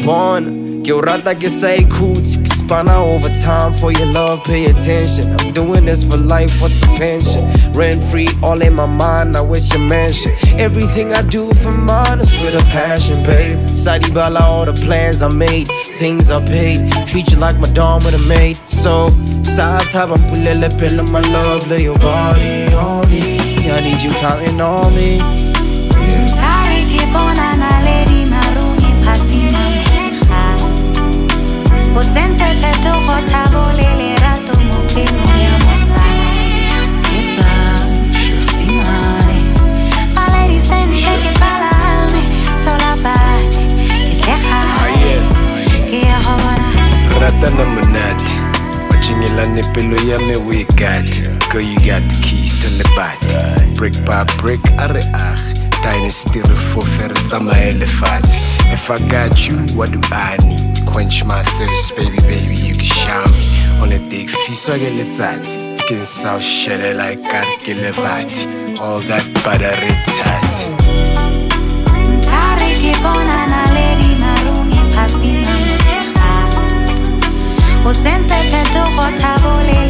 born. Yo rata que say coots, spana over time for your love, pay attention. I'm doing this for life, what's a pension? Rent free, all in my mind, I wish you mentioned. Everything I do for mine is with a passion, babe. Sadi bala, all the plans I made, things I paid. Treat you like my dom with a maid. So, side tab, I'm pulling pill of my love, lay your body on me. I need you counting on me. Rata na manati, wajingilane pelo ya me we got. Girl, you got the keys to the body. Brick by brick, are tiny still for ferrets on my elephants. If I got you, what do I need? Quench my thirst, baby, baby, you can shower me. On a dick feet, so I get litati. Skin south shelly like Karkilevati. All that buttery tassy. Potente que tu